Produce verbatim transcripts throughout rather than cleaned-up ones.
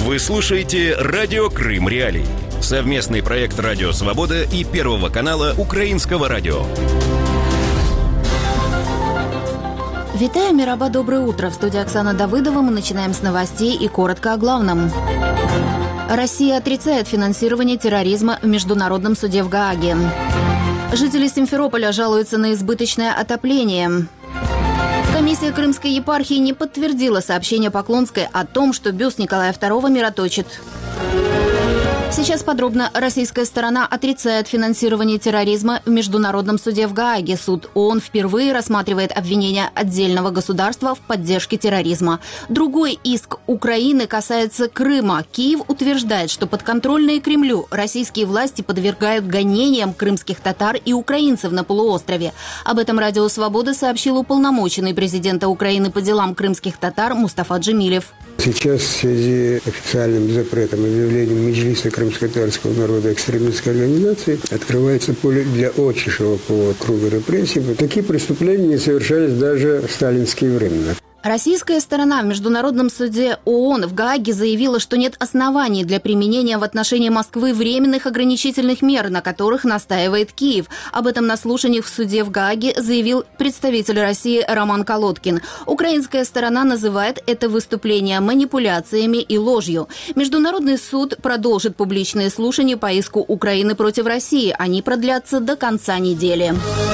Вы слушаете «Радио Крым Реалии». Совместный проект «Радио Свобода» и Первого канала Украинского радио. Витаю, Мираба, доброе утро. В студии Оксана Давыдова. Мы начинаем с новостей и коротко о главном. Россия отрицает финансирование терроризма в Международном суде в Гааге. Жители Симферополя жалуются на избыточное отопление. Комиссия Крымской епархии не подтвердила сообщение Поклонской о том, что бюст Николая второго мироточит. Сейчас подробно. Российская сторона отрицает финансирование терроризма в Международном суде в Гааге. Суд ООН впервые рассматривает обвинения отдельного государства в поддержке терроризма. Другой иск Украины касается Крыма. Киев утверждает, что подконтрольные Кремлю российские власти подвергают гонениям крымских татар и украинцев на полуострове. Об этом Радио Свобода сообщил уполномоченный президента Украины по делам крымских татар Мустафа Джемилев. Сейчас в связи с официальным запретом, объявлением Меджлиса крымско-татарского народа экстремистской организации открывается поле для очень широкого круга репрессий. Такие преступления не совершались даже в сталинские времена. Российская сторона в Международном суде ООН в Гааге заявила, что нет оснований для применения в отношении Москвы временных ограничительных мер, на которых настаивает Киев. Об этом на слушаниях в суде в Гааге заявил представитель России Роман Колодкин. Украинская сторона называет это выступление манипуляциями и ложью. Международный суд продолжит публичные слушания по иску Украины против России. Они продлятся до конца недели.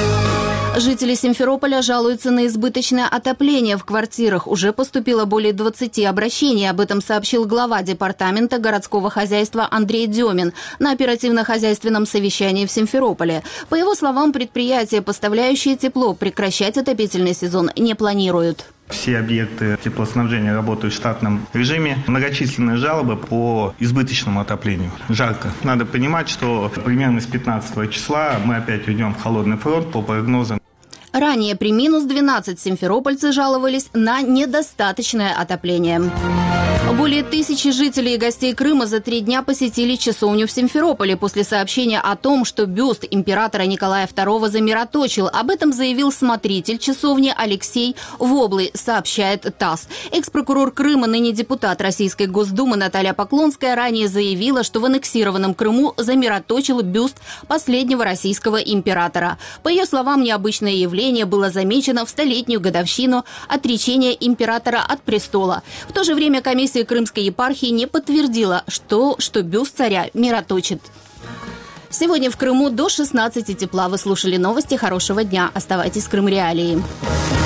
Жители Симферополя жалуются на избыточное отопление в квартирах. Уже поступило более двадцати обращений. Об этом сообщил глава департамента городского хозяйства Андрей Демин на оперативно-хозяйственном совещании в Симферополе. По его словам, предприятия, поставляющие тепло, прекращать отопительный сезон не планируют. Все объекты теплоснабжения работают в штатном режиме. Многочисленные жалобы по избыточному отоплению. Жарко. Надо понимать, что примерно с пятнадцатого числа мы опять уйдем в холодный фронт по прогнозам. Ранее при минус двенадцать симферопольцы жаловались на недостаточное отопление. Более тысячи жителей и гостей Крыма за три дня посетили часовню в Симферополе после сообщения о том, что бюст императора Николая второго замироточил. Об этом заявил смотритель часовни Алексей Воблый, сообщает ТАСС. Экс-прокурор Крыма, ныне депутат Российской Госдумы Наталья Поклонская ранее заявила, что в аннексированном Крыму замироточил бюст последнего российского императора. По ее словам, необычное явление было замечено в столетнюю годовщину отречения императора от престола. В то же время комиссия Крымской епархии не подтвердила, что, что бюст царя мироточит. Сегодня в Крыму до шестнадцати тепла. Вы слушали новости. Хорошего дня. Оставайтесь с Крым Реалией.